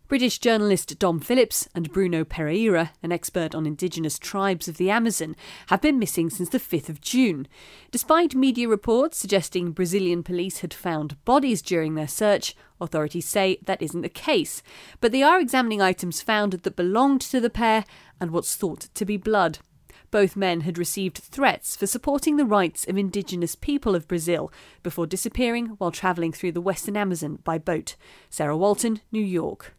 British journalist Dom Phillips and Bruno Pereira, an expert on indigenous tribes of the Amazon, have been missing since the 5th of June. Despite media reports suggesting Brazilian police had found bodies during their search, authorities say that isn't the case. But they are examining items found that belonged to the pair and what's thought to be blood. Both men had received threats for supporting the rights of indigenous people of Brazil before disappearing while travelling through the Western Amazon by boat. Sarah Walton, New York.